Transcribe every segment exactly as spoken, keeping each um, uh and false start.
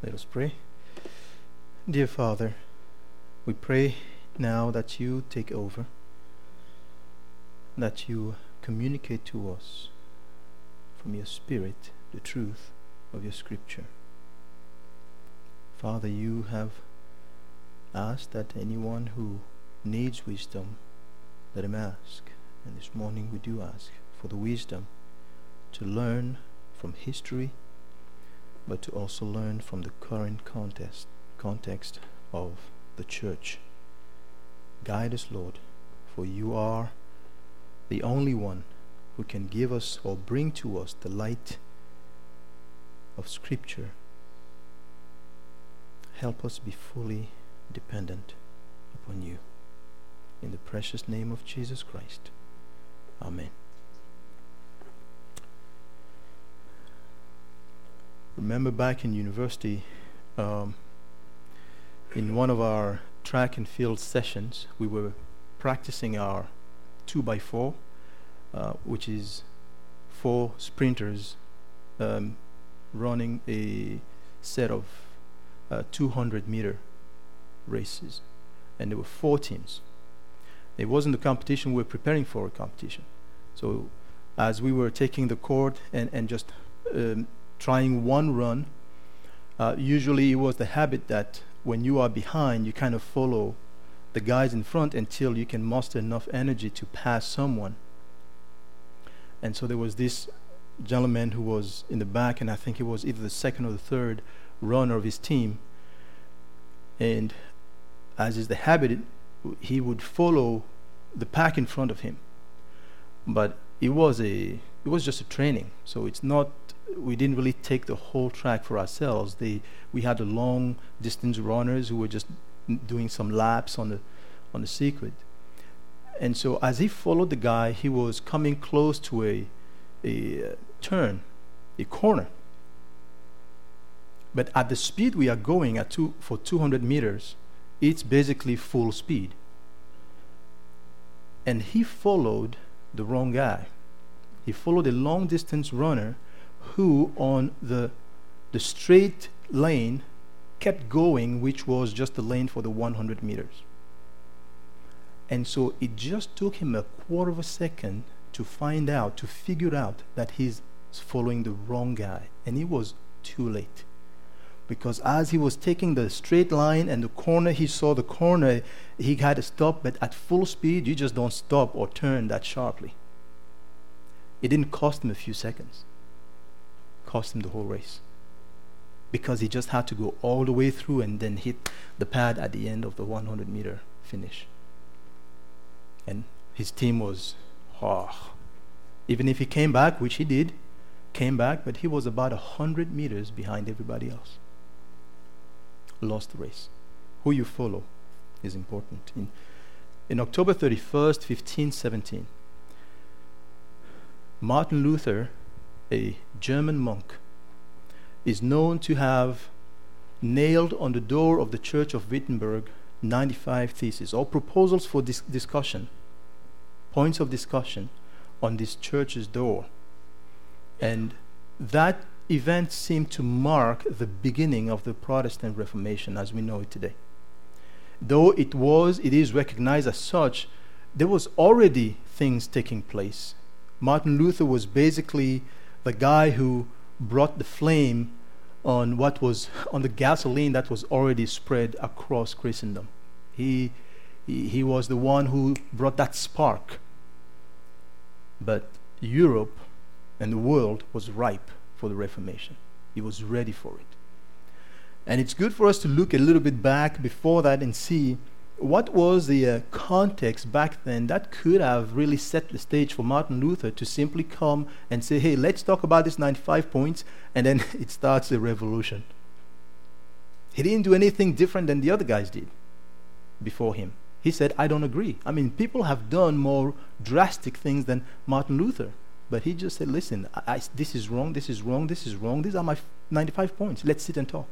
Let us pray. Dear Father, we pray now that you take over, that you communicate to us from your Spirit the truth of your Scripture. Father, you have asked that anyone who needs wisdom, let him ask. And this morning we do ask for the wisdom to learn from history, but to also learn from the current context, context of the church. Guide us, Lord, for you are the only one who can give us or bring to us the light of Scripture. Help us be fully dependent upon you. In the precious name of Jesus Christ. Amen. Remember back in university, um, in one of our track and field sessions, we were practicing our two by four, uh, which is four sprinters um, running a set of uh, two hundred meter races. And there were four teams. It wasn't a competition, we were preparing for a competition. So as we were taking the cord and, and just um, trying one run, uh, usually it was the habit that when you are behind, you kind of follow the guys in front until you can muster enough energy to pass someone. And so there was this gentleman who was in the back, and I think he was either the second or the third runner of his team. And as is the habit, it, he would follow the pack in front of him. But it was a it was just a training, so it's not we didn't really take the whole track for ourselves. They we had the long distance runners who were just doing some laps on the on the circuit. And so as he followed the guy, he was coming close to a a uh, turn, a corner. But at the speed we are going at two for two hundred meters, it's basically full speed. And he followed the wrong guy. He followed a long distance runner who on the the straight lane kept going, which was just the lane for the one hundred meters. And so it just took him a quarter of a second to find out, to figure out that he's following the wrong guy. And it was too late. Because as he was taking the straight line and the corner, he saw the corner, he had to stop, but at full speed, you just don't stop or turn that sharply. It didn't cost him a few seconds. It cost him the whole race. Because he just had to go all the way through and then hit the pad at the end of the one hundred meter finish. And his team was, oh, even if he came back, which he did, came back, but he was about one hundred meters behind everybody else. Lost the race. Who you follow is important. In, in October thirty-first, fifteen seventeen, Martin Luther, a German monk, is known to have nailed on the door of the Church of Wittenberg ninety-five theses or proposals for dis- discussion, points of discussion on this church's door. And that event seemed to mark the beginning of the Protestant Reformation as we know it today. Though it was, it is recognized as such, there was already things taking place. Martin Luther was basically the guy who brought the flame on what was on the gasoline that was already spread across Christendom. He, he, he was the one who brought that spark. But Europe and the world was ripe for the Reformation. It was ready for it. And it's good for us to look a little bit back before that and see what was the uh, context back then that could have really set the stage for Martin Luther to simply come and say, hey, let's talk about this ninety-five points, and then it starts a revolution. He didn't do anything different than the other guys did before him. He said, I don't agree. I mean, people have done more drastic things than Martin Luther. But he just said, listen, I, I, this is wrong, this is wrong, this is wrong. These are my f- ninety-five points. Let's sit and talk.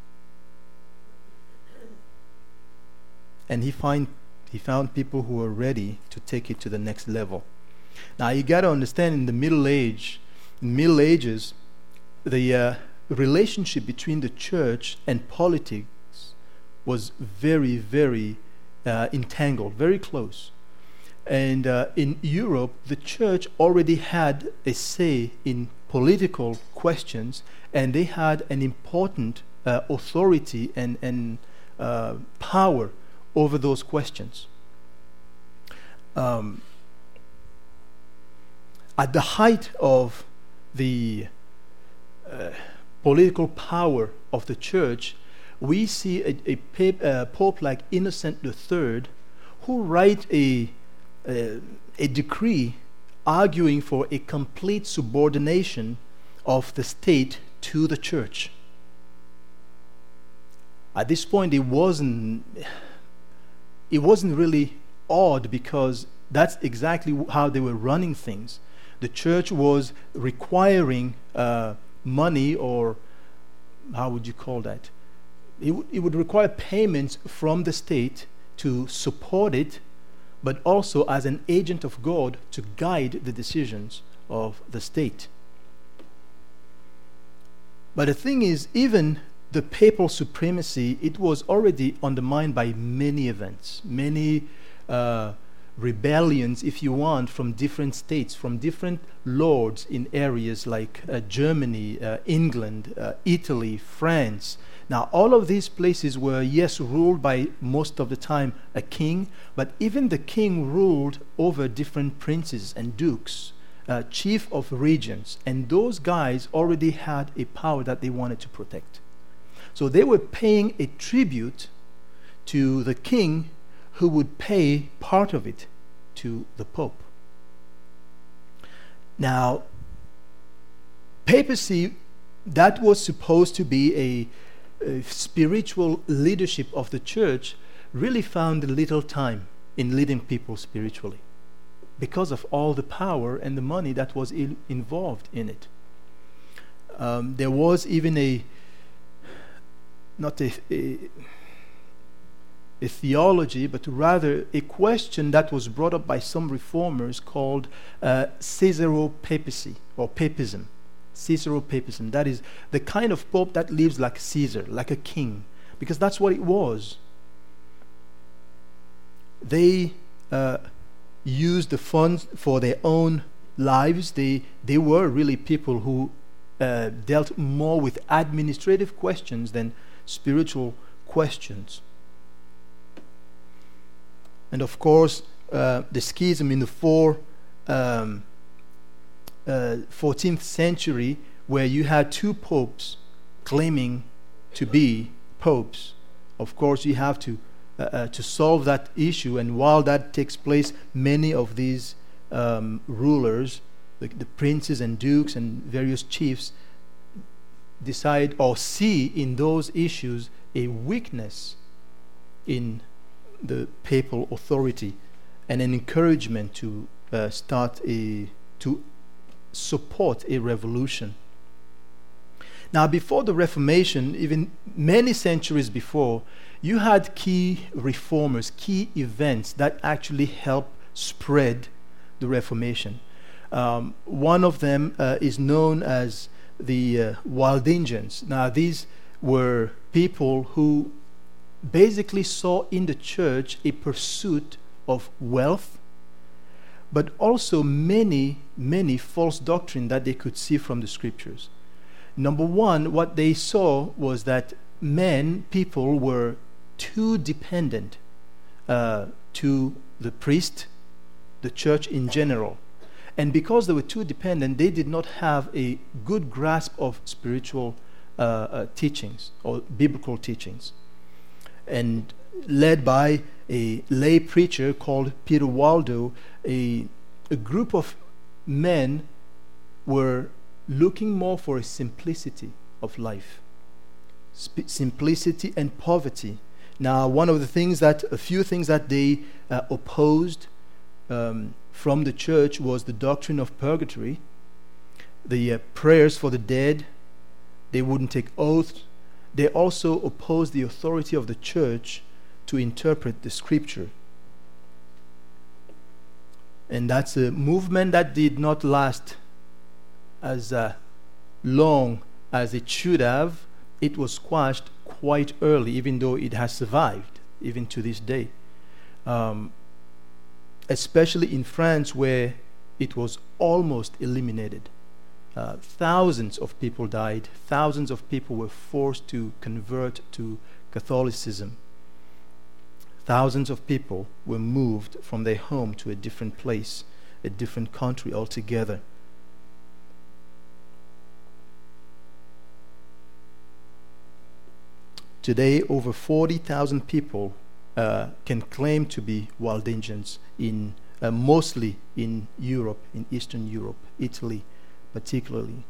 And he find he found people who were ready to take it to the next level. Now you got to understand, in the Middle Age, in Middle Ages, the uh, relationship between the church and politics was very, very uh, entangled, very close. And uh, in Europe, the church already had a say in political questions, and they had an important uh, authority and, and uh, power over those questions. Um, at the height of the uh, political power of the church, we see a, a pape, uh, pope like Innocent the Third, who write a, uh, a decree arguing for a complete subordination of the state to the church. At this point, it wasn't, it wasn't really odd, because that's exactly how they were running things. The church was requiring uh, money, or how would you call that? It, w- it would require payments from the state to support it, but also as an agent of God to guide the decisions of the state. But the thing is, even the papal supremacy, it was already undermined by many events, many uh, rebellions, if you want, from different states, from different lords in areas like uh, Germany, uh, England, uh, Italy, France. Now, all of these places were, yes, ruled by most of the time a king, but even the king ruled over different princes and dukes, uh, chief of regions, and those guys already had a power that they wanted to protect. So they were paying a tribute to the king, who would pay part of it to the Pope. Now, papacy, that was supposed to be a, a spiritual leadership of the church, really found little time in leading people spiritually because of all the power and the money that was il- involved in it. Um, there was even a, not a, a a theology, but rather a question that was brought up by some reformers called uh, Caesaropapacy, or papism. Caesaropapism, that is the kind of pope that lives like Caesar, like a king, because that's what it was. They uh, used the funds for their own lives. They, they were really people who uh, dealt more with administrative questions than spiritual questions. And of course, uh, the schism in the four, um, uh, fourteenth century, where you had two popes claiming to be popes. Of course, you have to uh, uh, to solve that issue. And while that takes place, many of these um, rulers, the, the princes and dukes and various chiefs, decide or see in those issues a weakness in the papal authority and an encouragement to uh, start a to support a revolution. Now, before the Reformation, even many centuries before, you had key reformers, key events that actually helped spread the Reformation. Um, one of them uh, is known as the uh, Waldensians. Now, these were people who basically saw in the church a pursuit of wealth, but also many, many false doctrine that they could see from the scriptures. Number one, what they saw was that men, people were too dependent uh, to the priest, the church in general. And because they were too dependent, they did not have a good grasp of spiritual uh, uh, teachings or biblical teachings. And led by a lay preacher called Peter Waldo, a, a group of men were looking more for a simplicity of life, Sp- simplicity and poverty. Now, one of the things that, a few things that they uh, opposed um, from the church was the doctrine of purgatory, the uh, prayers for the dead. They wouldn't take oaths. They also opposed the authority of the church to interpret the scripture. And that's a movement that did not last as uh, long as it should have, it was squashed quite early, even though it has survived even to this day. Um, especially in France, where it was almost eliminated. Uh, thousands of people died. Thousands of people were forced to convert to Catholicism. Thousands of people were moved from their home to a different place, a different country altogether. Today, over forty thousand people uh, can claim to be Waldensians, in, uh, mostly in Europe, in Eastern Europe, Italy particularly.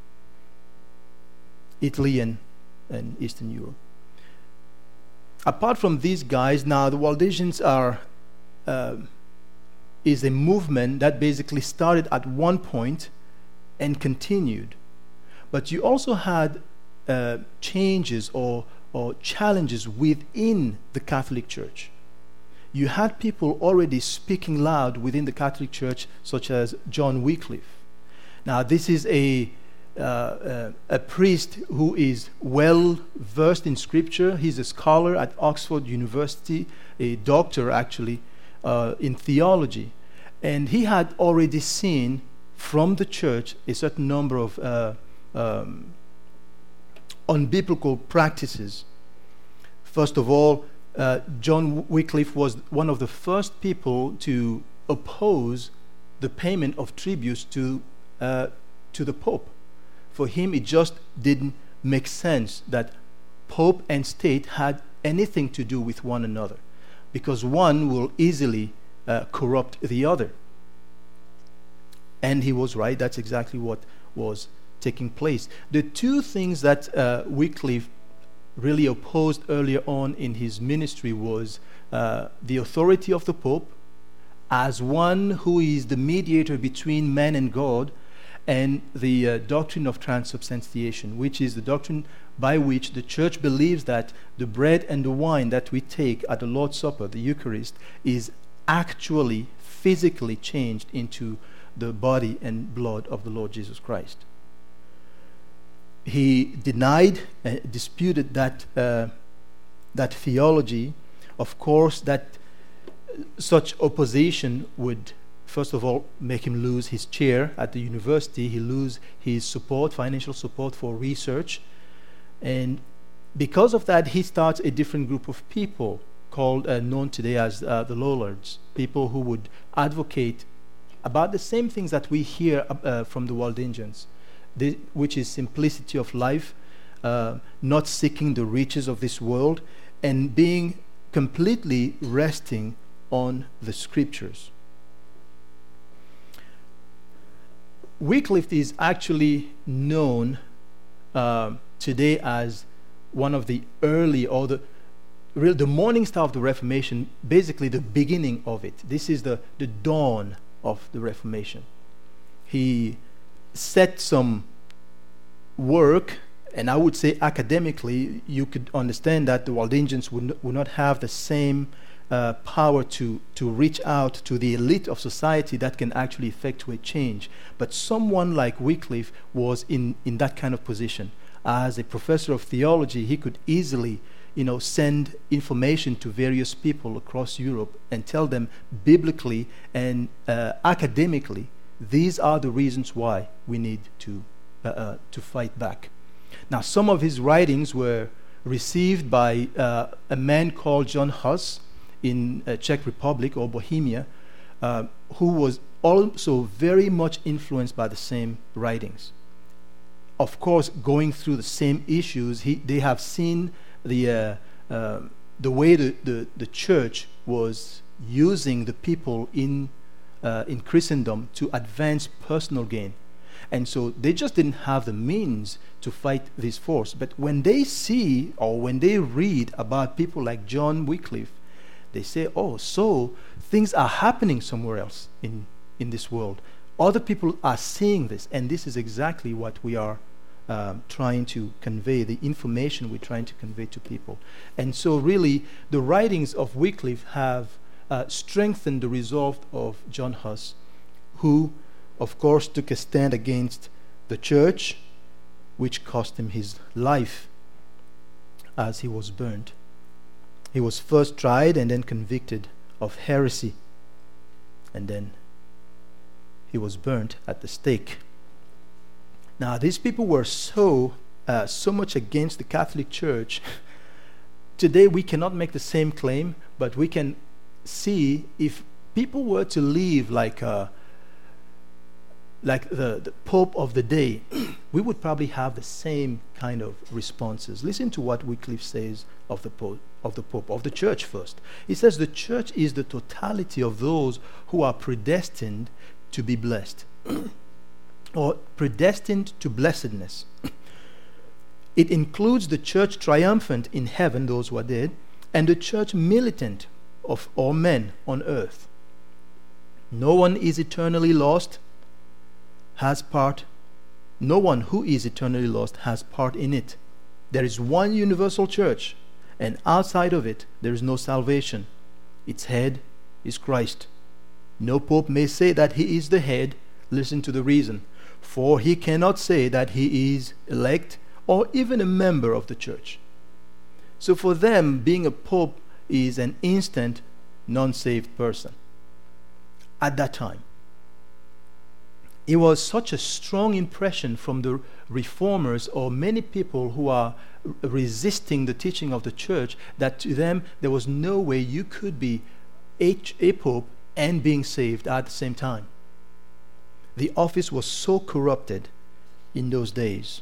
Italy and, and Eastern Europe. Apart from these guys, now the Waldensians are uh, is a movement that basically started at one point and continued. But you also had uh, changes or or challenges within the Catholic Church. You had people already speaking loud within the Catholic Church, such as John Wycliffe. Now, this is a uh, uh, a priest who is well versed in Scripture. He's a scholar at Oxford University, a doctor actually uh, in theology, and he had already seen from the church a certain number of uh, um, unbiblical practices. First of all, uh, John Wycliffe was one of the first people to oppose the payment of tributes to uh, to the Pope. For him, it just didn't make sense that Pope and state had anything to do with one another, because one will easily uh, corrupt the other. And he was right. That's exactly what was taking place. The two things that uh, Wycliffe really opposed earlier on in his ministry was uh, the authority of the Pope as one who is the mediator between man and God, and the uh, doctrine of transubstantiation, which is the doctrine by which the Church believes that the bread and the wine that we take at the Lord's Supper, the Eucharist, is actually physically changed into the body and blood of the Lord Jesus Christ. He denied and disputed that uh, that theology. Of course, that such opposition would, first of all, make him lose his chair at the university. He lose his support, financial support for research, and because of that, he starts a different group of people called, uh, known today as uh, the Lollards, people who would advocate about the same things that we hear uh, from the Waldensians, the, which is simplicity of life, uh, not seeking the riches of this world, and being completely resting on the Scriptures. Wycliffe is actually known uh, today as one of the early, or the real, the morning star of the Reformation, basically the beginning of it. This is the, the dawn of the Reformation. He set some work, and I would say academically, you could understand that the Waldensians would, n- would not have the same uh, power to, to reach out to the elite of society that can actually effectuate change. But someone like Wycliffe was in, in that kind of position. As a professor of theology, he could easily, you know, send information to various people across Europe and tell them biblically and uh, academically, these are the reasons why we need to uh, uh, to fight back. Now, some of his writings were received by uh, a man called John Hus in uh, Czech Republic or Bohemia, uh, who was also very much influenced by the same writings. Of course, going through the same issues, he, they have seen the uh, uh, the way the, the, the church was using the people in uh, in Christendom to advance personal gain. And so they just didn't have the means to fight this force. But when they see or when they read about people like John Wycliffe, they say, oh, so things are happening somewhere else in, in this world. Other people are seeing this, and this is exactly what we are um, trying to convey, the information we're trying to convey to people. And so really, the writings of Wycliffe have uh, strengthened the resolve of John Hus, who of course took a stand against the church which cost him his life as he was burned. He was first tried and then convicted of heresy, and then he was burnt at the stake. Now, these people were so uh, so much against the Catholic Church. Today, we cannot make the same claim, but we can see if people were to live like uh, like the, the Pope of the day, we would probably have the same kind of responses. Listen to what Wycliffe says of the Pope, of the Pope, of the Church first. He says the Church is the totality of those who are predestined to be blessed, or predestined to blessedness. It includes the Church triumphant in heaven, those who are dead, and the Church militant of all men on earth. No one is eternally lost, has part, no one who is eternally lost has part in it. There is one universal church, and outside of it there is no salvation. Its head is Christ. No pope may say that he is the head. Listen to the reason. For he cannot say that he is elect or even a member of the church. So for them, being a pope is an instant non-saved person. At that time, it was such a strong impression from the reformers or many people who are resisting the teaching of the church that to them there was no way you could be a, a pope and being saved at the same time. The office was so corrupted in those days.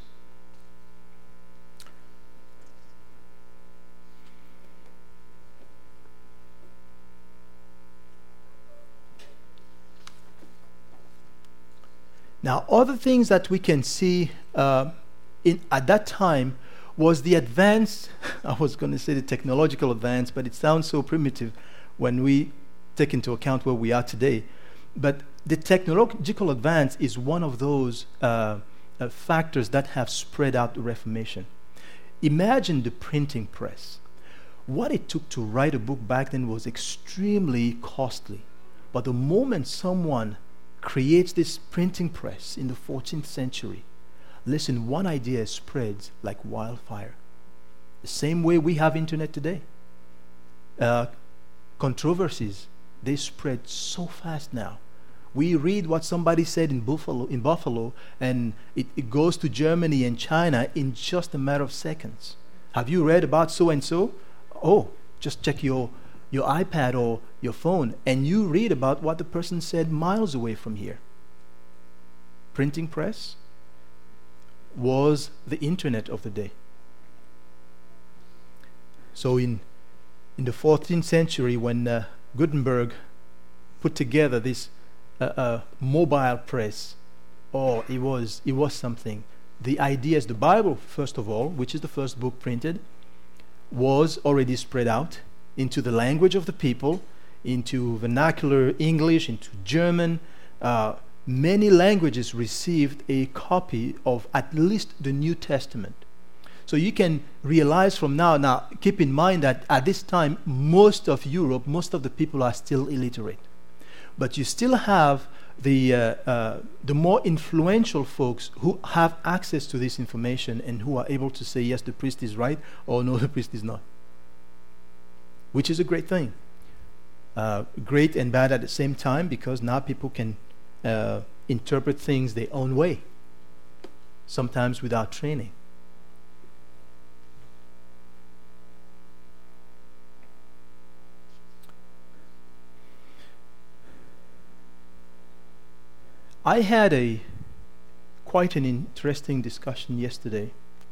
Now, other things that we can see uh, in at that time was the advance, I was going to say the technological advance, but it sounds so primitive when we take into account where we are today. But the technological advance is one of those uh, uh, factors that have spread out the Reformation. Imagine the printing press. What it took to write a book back then was extremely costly. But the moment someone creates this printing press in the fourteenth century, listen, one idea spreads like wildfire. The same way we have internet today. Uh, controversies, they spread so fast now. We read what somebody said in Buffalo, in Buffalo, and it, it goes to Germany and China in just a matter of seconds. Have you read about so and so? Oh, just check your your iPad or your phone, and you read about what the person said miles away from here. Printing press was the internet of the day. So in in the fourteenth century, when uh, Gutenberg put together this uh, uh, mobile press, oh, it was it was something. The ideas, the Bible, first of all, which is the first book printed, was already spread out into the language of the people, into vernacular English, into German. Uh, many languages received a copy of at least the New Testament. So you can realize from now, now keep in mind that at this time, most of Europe, most of the people are still illiterate. But you still have the, uh, uh, the more influential folks who have access to this information and who are able to say, yes, the priest is right, or no, the priest is not. Which is a great thing. Uh, great and bad at the same time, because now people can uh, interpret things their own way, sometimes without training. I had a quite an interesting discussion yesterday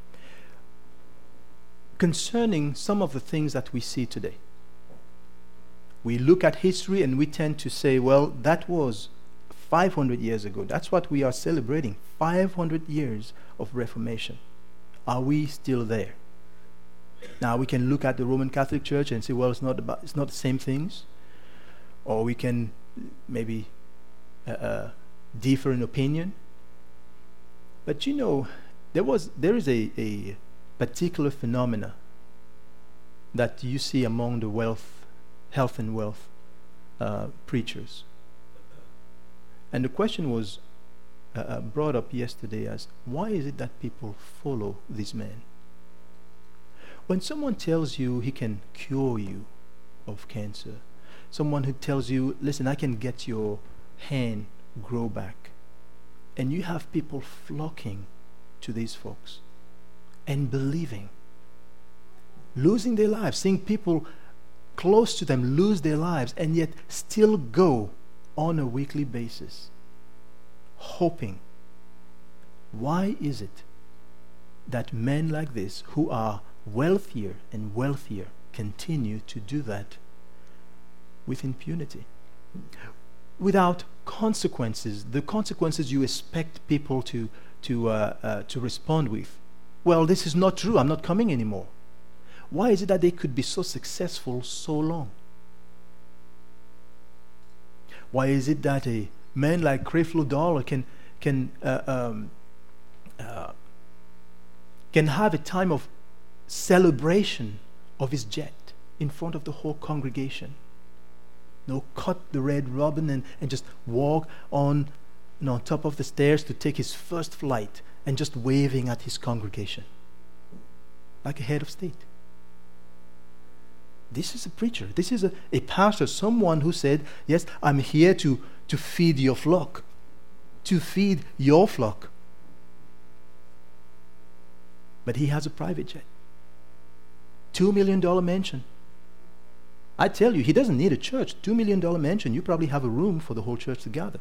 concerning some of the things that we see today. We look at history and we tend to say, well, that was five hundred years ago. That's what we are celebrating, five hundred years of Reformation. Are we still there? Now we can look at the Roman Catholic Church and say, well, it's not about, it's not the same things. Or we can maybe uh, uh, differ in opinion. But you know, there was there is a, a particular phenomena that you see among the wealth health and wealth uh, preachers. And the question was, uh, uh, brought up yesterday as, why is it that people follow this man? When someone tells you he can cure you of cancer, someone who tells you, listen, I can get your hand grow back, and you have people flocking to these folks and believing, losing their lives, seeing people close to them lose their lives, and yet still go on a weekly basis, hoping. Why is it that men like this, who are wealthier and wealthier, continue to do that with impunity, without consequences, the consequences you expect people to to uh, uh, to respond with? Well, this is not true, I'm not coming anymore. Why is it that they could be so successful so long? Why is it that a man like Creflo Dollar can can uh, um, uh, can have a time of celebration of his jet in front of the whole congregation? No, cut the red ribbon and, and just walk on, you know, on top of the stairs to take his first flight, and just waving at his congregation like a head of state. This is a preacher. This is a, a pastor, someone who said, yes, I'm here to, to feed your flock, to feed your flock. But he has a private jet. Two million dollar mansion. I tell you, he doesn't need a church. Two million dollar mansion, you probably have a room for the whole church to gather.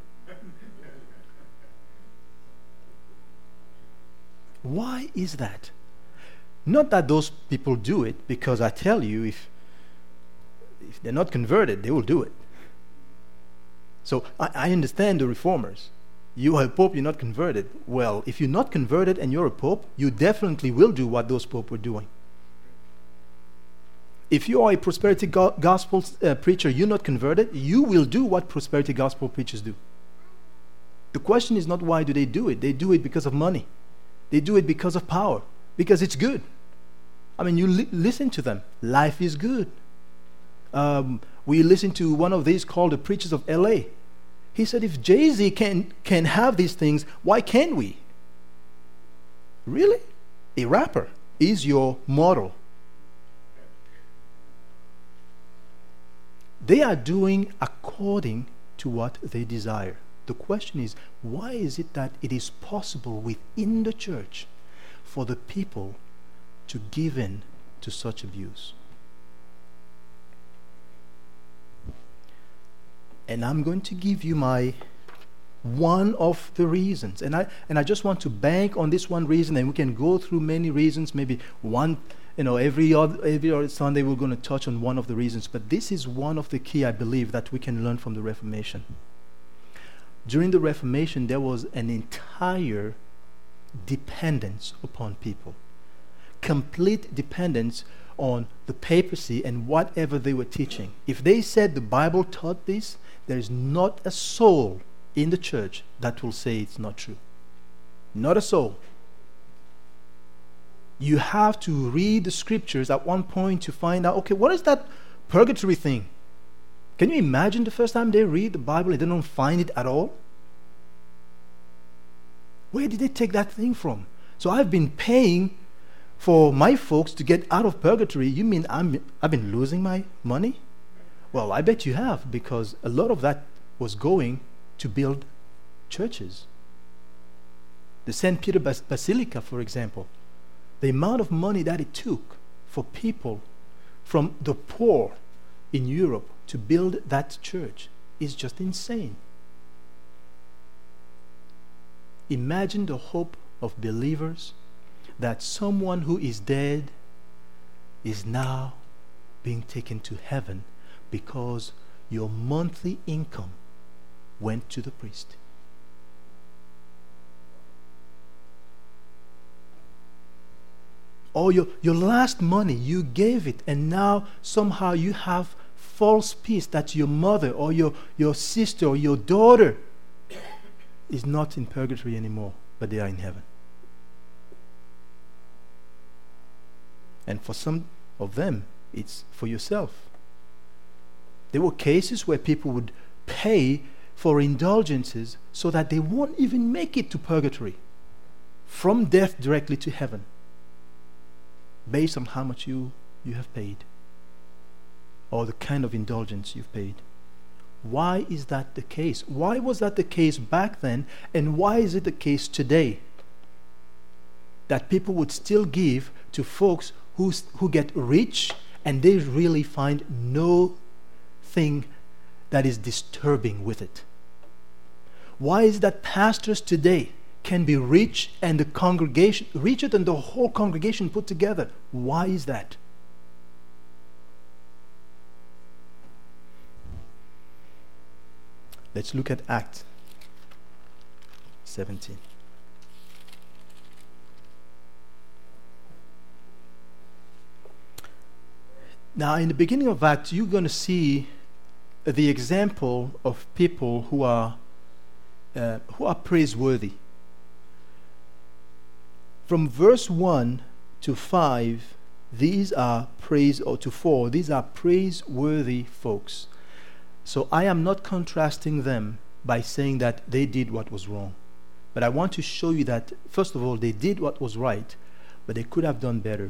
Why is that? Not that those people do it, because I tell you, if if they're not converted, they will do it. So I, I understand the reformers. You are a pope, you're not converted. Well, if you're not converted and you're a pope, you definitely will do what those popes were doing. If you are a prosperity go- gospel uh, preacher, you're not converted, you will do what prosperity gospel preachers do. The question is not why do they do it. They do it because of money. They do it because of power, because it's good. I mean, you li- listen to them. Life is good. Um, we listened to one of these called the Preachers of L A. He said, if Jay-Z can, can have these things, why can't we? Really? A rapper is your model. They are doing according to what they desire. The question is, why is it that it is possible within the church for the people to give in to such abuse? And I'm going to give you my one of the reasons. And I and I just want to bank on this one reason, and we can go through many reasons, maybe one, you know, every other, every other Sunday we're going to touch on one of the reasons. But this is one of the key, I believe, that we can learn from the Reformation. During the Reformation, there was an entire dependence upon people. Complete dependence on the papacy and whatever they were teaching. If they said the Bible taught this, there is not a soul in the church that will say it's not true. Not a soul. You have to read the scriptures at one point to find out, okay, what is that purgatory thing? Can you imagine the first time they read the Bible and they don't find it at all? Where did they take that thing from? So I've been paying for my folks to get out of purgatory. You mean I'm, I've been losing my money? Well, I bet you have, because a lot of that was going to build churches. The Saint Peter Bas- Basilica, for example, the amount of money that it took for people from the poor in Europe to build that church is just insane. Imagine the hope of believers that someone who is dead is now being taken to heaven because your monthly income went to the priest. Or your, your last money, you gave it, and now somehow you have false peace that your mother or your, your sister or your daughter is not in purgatory anymore, but they are in heaven. And for some of them, it's for yourself. There were cases where people would pay for indulgences so that they won't even make it to purgatory, from death directly to heaven, based on how much you, you have paid, or the kind of indulgence you've paid. Why is that the case? Why was that the case back then, and why is it the case today? That people would still give to folks who, who get rich and they really find no thing that is disturbing with it. Why is it that pastors today can be rich and the congregation, richer than the whole congregation put together? Why is that? Let's look at Acts seventeen. Now, in the beginning of Acts, you're going to see the example of people who are uh, who are praiseworthy. From verse one to five, these are praise, or to four, these are praiseworthy folks. So I am not contrasting them by saying that they did what was wrong. But I want to show you that, first of all, they did what was right, but they could have done better.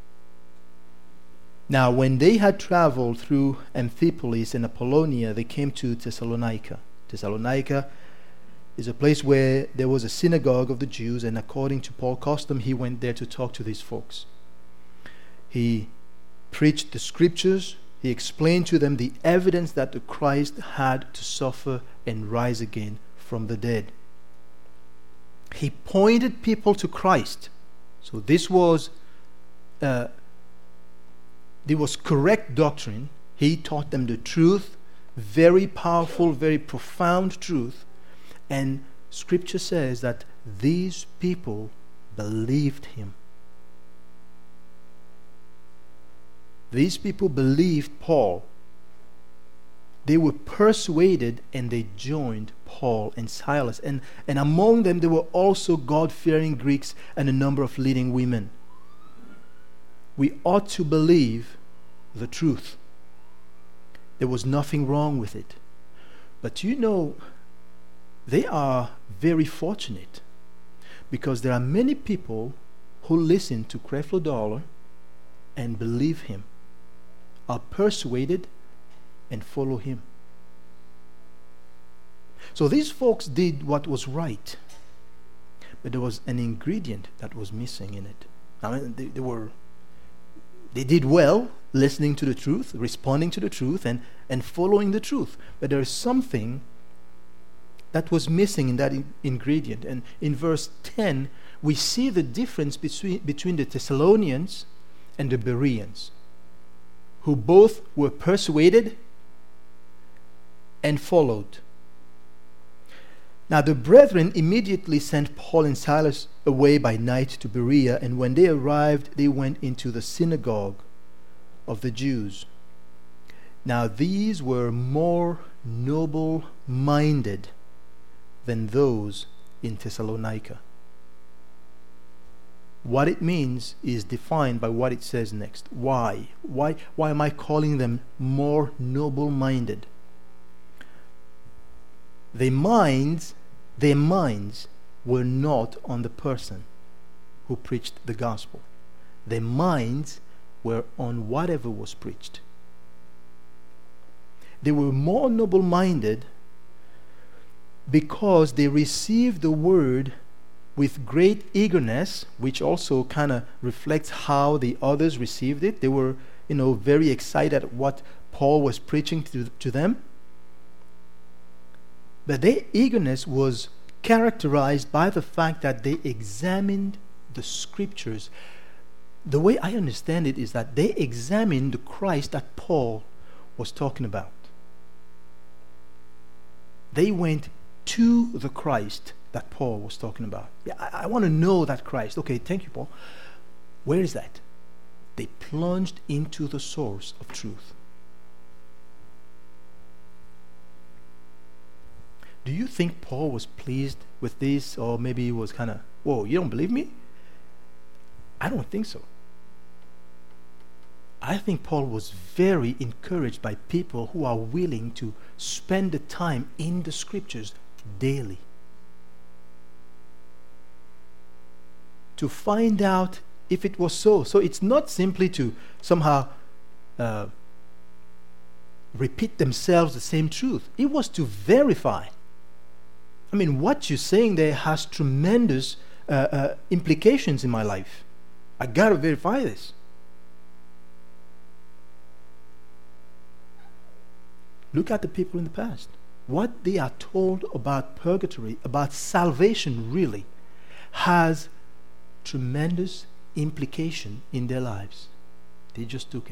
Now, when they had traveled through Amphipolis and Apollonia, they came to Thessalonica. Thessalonica is a place where there was a synagogue of the Jews, and according to Paul's custom, he went there to talk to these folks. He preached the scriptures. He explained to them the evidence that the Christ had to suffer and rise again from the dead. He pointed people to Christ. So this was uh, there was correct doctrine. He taught them the truth, very powerful, very profound truth. And Scripture says that these people believed him. These people believed Paul. They were persuaded and they joined Paul and Silas. And, and among them there were also God-fearing Greeks and a number of leading women. We ought to believe the truth. There was nothing wrong with it. But you know, they are very fortunate, because there are many people who listen to Creflo Dollar and believe him, are persuaded and follow him. So these folks did what was right, but there was an ingredient that was missing in it. I mean, they, they were they did well listening to the truth, responding to the truth, and, and following the truth. But there is something that was missing in that in- ingredient. And in verse ten, we see the difference between, between the Thessalonians and the Bereans, who both were persuaded and followed. Now the brethren immediately sent Paul and Silas away by night to Berea, and when they arrived, they went into the synagogue of the Jews. Now these were more noble-minded than those in Thessalonica. What it means is defined by what it says next. Why? Why, why am I calling them more noble-minded? Their minds, their minds were not on the person who preached the gospel. Their minds were on whatever was preached. They were more noble-minded because they received the word with great eagerness, which also kind of reflects how the others received it. They were, you know, very excited at what Paul was preaching to, to them. But their eagerness was characterized by the fact that they examined the scriptures. The way I understand it is that they examined the Christ that Paul was talking about. They went to the Christ that Paul was talking about. Yeah, I, I want to know that Christ. Okay, thank you, Paul. Where is that? They plunged into the source of truth. Do you think Paul was pleased with this, or maybe he was kind of, whoa, you don't believe me? I don't think so. I think Paul was very encouraged by people who are willing to spend the time in the scriptures daily to find out if it was so. So it's not simply to somehow uh, repeat themselves the same truth. It was to verify. I mean, what you're saying there has tremendous uh, uh, implications in my life. I got to verify this. Look at the people in the past. What they are told about purgatory, about salvation really, has tremendous implication in their lives. They just took it.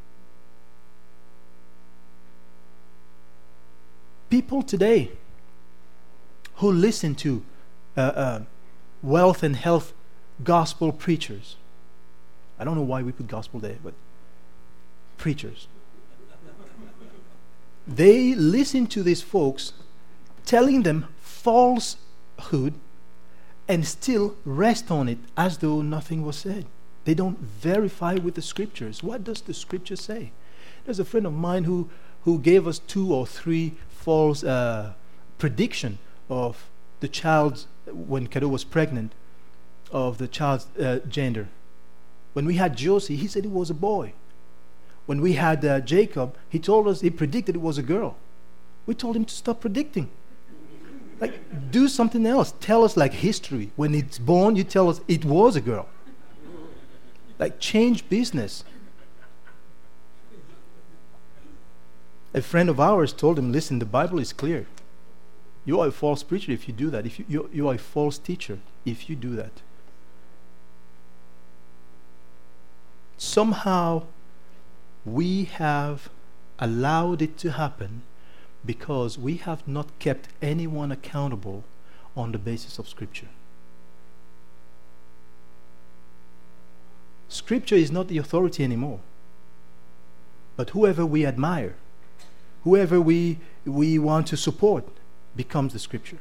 People today who listen to uh, uh, wealth and health gospel preachers. I don't know why we put gospel there, but preachers. They listen to these folks telling them falsehood and still rest on it as though nothing was said. They don't verify with the scriptures. What does the scripture say? There's a friend of mine who, who gave us two or three false uh, prediction of the child's, when Kado was pregnant, of the child's uh, gender. When we had Josie, he said it was a boy. When we had uh, Jacob, he told us, he predicted it was a girl. We told him to stop predicting. Like, do something else. Tell us like history. When it's born, you tell us it was a girl. Like, change business. A friend of ours told him, listen, the Bible is clear. You are a false preacher if you do that. If you, you, you are a false teacher if you do that. Somehow, we have allowed it to happen because we have not kept anyone accountable on the basis of Scripture. Scripture is not the authority anymore. But whoever we admire, whoever we, we want to support, becomes the Scripture.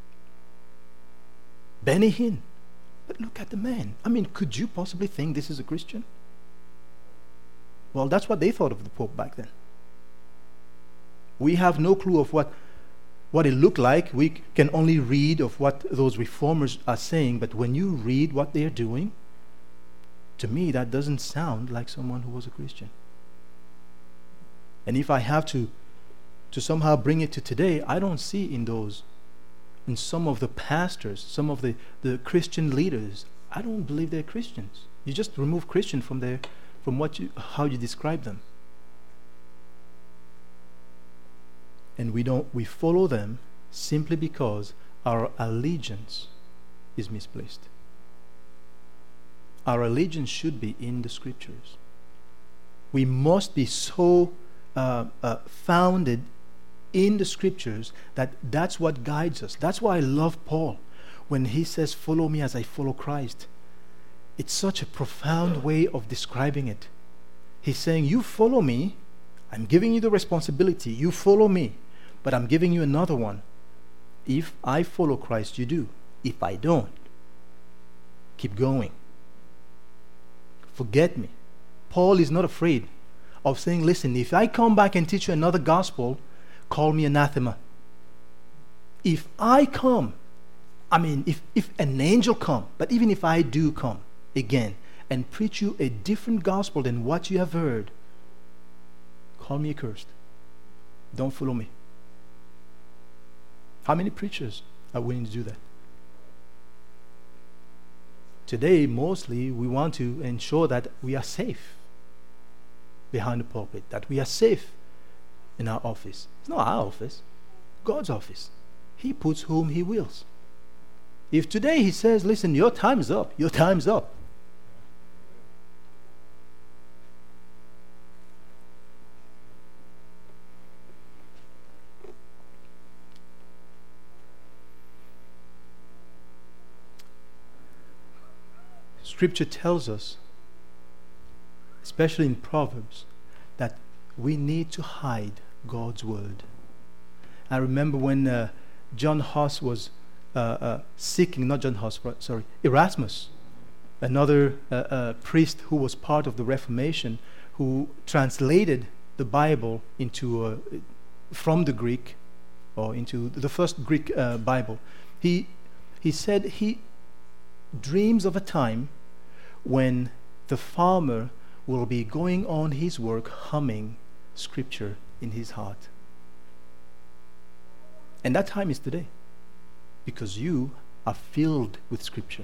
Benny Hinn. But look at the man. I mean, could you possibly think this is a Christian? Well, that's what they thought of the Pope back then. We have no clue of what, what it looked like. We can only read of what those reformers are saying. But when you read what they're doing, to me, that doesn't sound like someone who was a Christian. And if I have to, to somehow bring it to today, I don't see in those, in some of the pastors, some of the, the Christian leaders, I don't believe they're Christians. You just remove Christian from their from what you, how you describe them. And we don't we follow them simply because our allegiance is misplaced. Our allegiance should be in the scriptures. We must be so uh, uh, founded in the scriptures that that's what guides us. That's why I love Paul when he says, follow me as I follow Christ. It's such a profound way of describing it. He's saying, you follow me, I'm giving you the responsibility, you follow me, but I'm giving you another one. If I follow Christ, you do. If I don't, keep going. Forget me. Paul is not afraid of saying, listen, if I come back and teach you another gospel, call me anathema. If I come, I mean, if, if an angel come, but even if I do come again and preach you a different gospel than what you have heard, call me accursed. Don't follow me. How many preachers are willing to do that? Today, mostly, we want to ensure that we are safe behind the pulpit, that we are safe in our office. It's not our office, God's office. He puts whom He wills. If today He says, listen, your time's up, your time's up. Scripture tells us, especially in Proverbs, that we need to hide God's word. I remember when uh, John Huss was uh, uh, seeking, not John Huss, sorry, Erasmus, another uh, uh, priest who was part of the Reformation, who translated the Bible into uh, from the Greek, or into the first Greek uh, Bible, he he said he dreams of a time when the farmer will be going on his work humming scripture in his heart. And that time is today, because you are filled with scripture.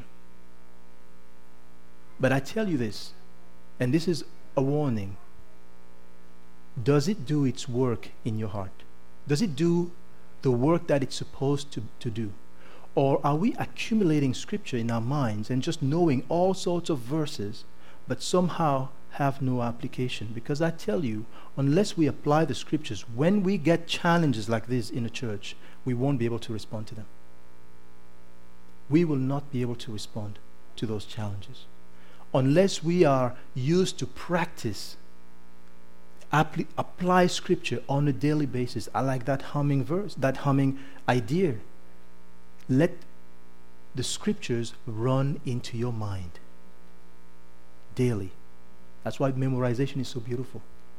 But I tell you this, and this is a warning: does it do its work in your heart? Does it do the work that it's supposed to, to do? Or are we accumulating scripture in our minds and just knowing all sorts of verses, but somehow have no application? Because I tell you, unless we apply the scriptures, when we get challenges like this in a church, we won't be able to respond to them. We will not be able to respond to those challenges unless we are used to practice, apply, apply scripture on a daily basis. I like that humming verse, that humming idea. Let the scriptures run into your mind daily. That's why memorization is so beautiful.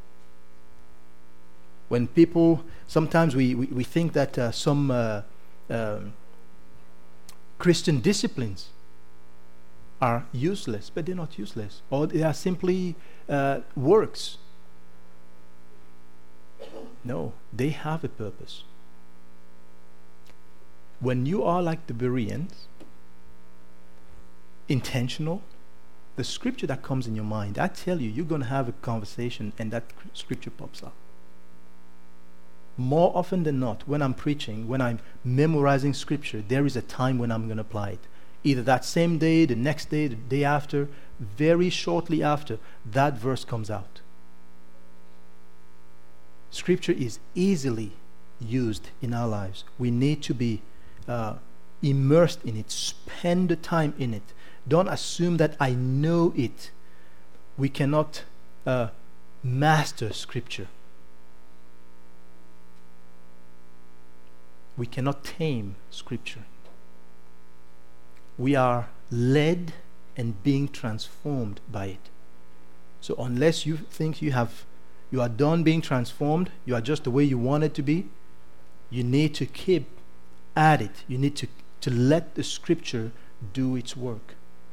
When people, sometimes we, we, we think that uh, some uh, um, Christian disciplines are useless, but they're not useless, or they are simply uh, works. No, they have a purpose. When you are like the Bereans, intentional, the scripture that comes in your mind, I tell you, you're going to have a conversation and that scripture pops up. More often than not, when I'm preaching, when I'm memorizing scripture, there is a time when I'm going to apply it. Either that same day, the next day, the day after, very shortly after, that verse comes out. Scripture is easily used in our lives. We need to be uh, immersed in it, spend the time in it. Don't assume that I know it. We cannot uh, master scripture. We cannot tame scripture. We are led and being transformed by it. So unless you think you have you are done being transformed, you are just the way you want it to be, you need to keep at it. You need to, to let the scripture do its work.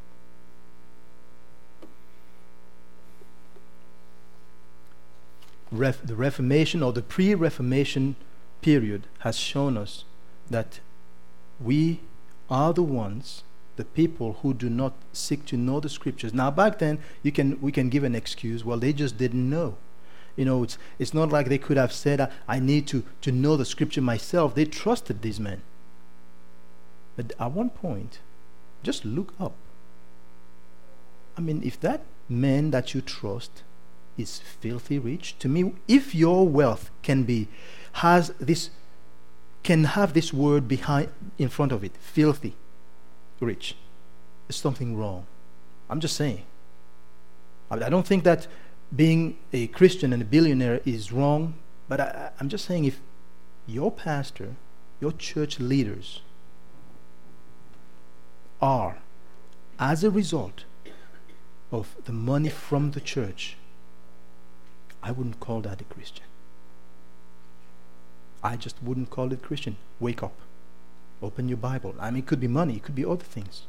Ref, the Reformation or the pre-Reformation period has shown us that we are the ones, the people who do not seek to know the scriptures. Now back then, you can we can give an excuse. Well, they just didn't know. You know, it's it's not like they could have said, I, I need to, to know the scripture myself. They trusted these men. But at one point, just look up. I mean, if that man that you trust is filthy rich, to me, if your wealth can be, has this, can have this word behind, in front of it, filthy rich, there's something wrong. I'm just saying. I, I don't think that being a Christian and a billionaire is wrong, but I, I'm just saying, if your pastor, your church leaders are, as a result of the money from the church, I wouldn't call that a Christian. I just wouldn't call it Christian. Wake up. Open your Bible. I mean, it could be money. It could be other things.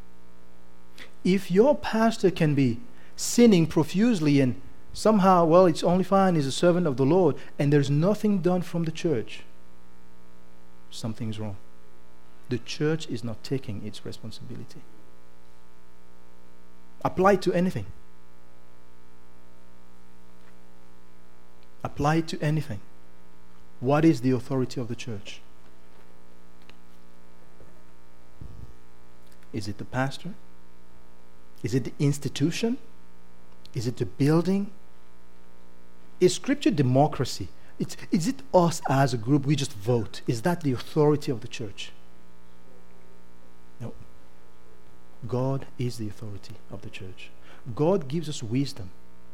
If your pastor can be sinning profusely and somehow, well, it's only fine, he's a servant of the Lord, and there's nothing done from the church, something's wrong. The church is not taking its responsibility. Apply it to anything. Apply it to anything. What is the authority of the church? Is it the pastor? Is it the institution? Is it the building? Is scripture democracy? It's, is it us as a group, we just vote? Is that the authority of the church? No. God is the authority of the church. God gives us wisdom.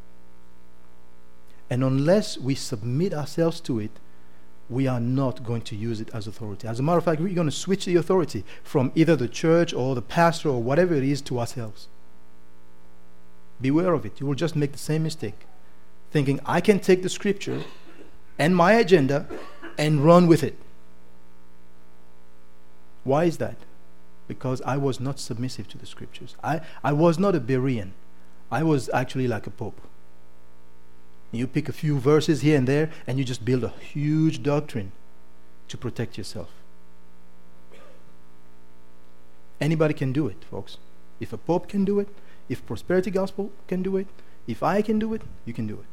And unless we submit ourselves to it, we are not going to use it as authority. As a matter of fact, we're going to switch the authority from either the church or the pastor or whatever it is to ourselves. Beware of it. You will just make the same mistake. thinking I can take the scripture and my agenda and run with it. Why is that? Because I was not submissive to the scriptures. I, I was not a Berean. I was actually like a pope. You pick a few verses here and there and you just build a huge doctrine to protect yourself. Anybody can do it, folks. If a pope can do it, if prosperity gospel can do it, if I can do it, you can do it.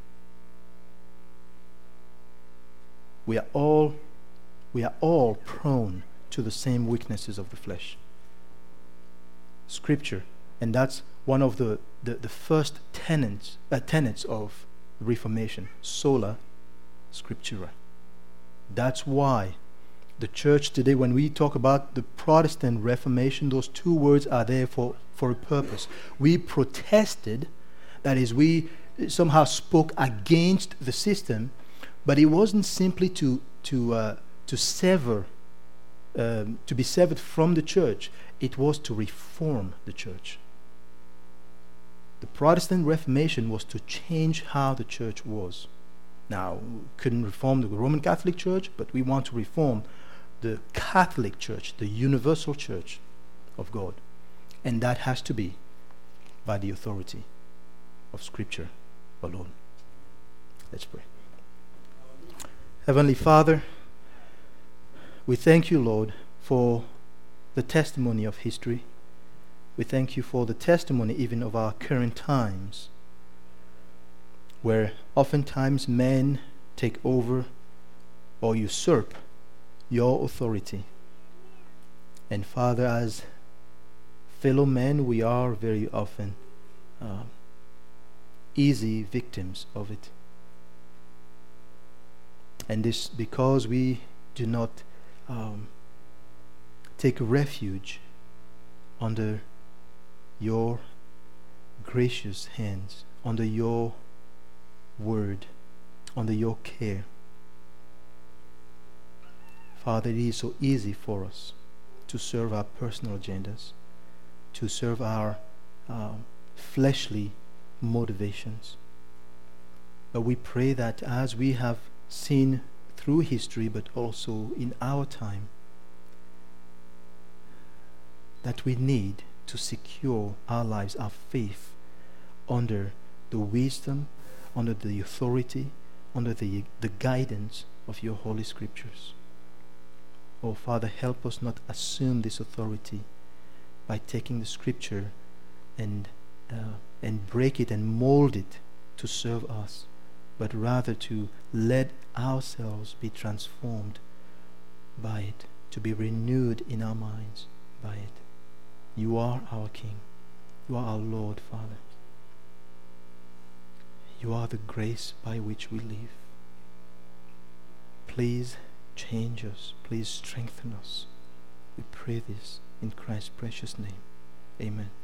We are all we are all prone to the same weaknesses of the flesh. Scripture, and that's one of the, the, the first tenets uh, tenets of Reformation, sola scriptura. That's why the church today, when we talk about the Protestant Reformation, those two words are there for, for a purpose. We protested, that is, we somehow spoke against the system, but it wasn't simply to to uh, to sever, um, to be severed from the church. It was to reform the church. The Protestant Reformation was to change how the church was. Now, we couldn't reform the Roman Catholic Church, but we want to reform the Catholic Church, the universal church of God. And that has to be by the authority of Scripture alone. Let's pray. Heavenly Father, we thank you, Lord, for the testimony of history. We thank you for the testimony even of our current times, where oftentimes men take over or usurp your authority. And Father, as fellow men, we are very often uh, easy victims of it. And this because we do not um, take refuge under your gracious hands, under your word, under your care. Father, it is so easy for us to serve our personal agendas, to serve our uh, fleshly motivations. But we pray that as we have seen through history, but also in our time, that we need to secure our lives, our faith, under the wisdom, under the authority, under the, the guidance of your Holy Scriptures. Oh, Father, help us not assume this authority by taking the Scripture and uh, and break it and mold it to serve us, but rather to let ourselves be transformed by it, to be renewed in our minds by it. You are our King. You are our Lord, Father. You are the grace by which we live. Please change us. Please strengthen us. We pray this in Christ's precious name. Amen.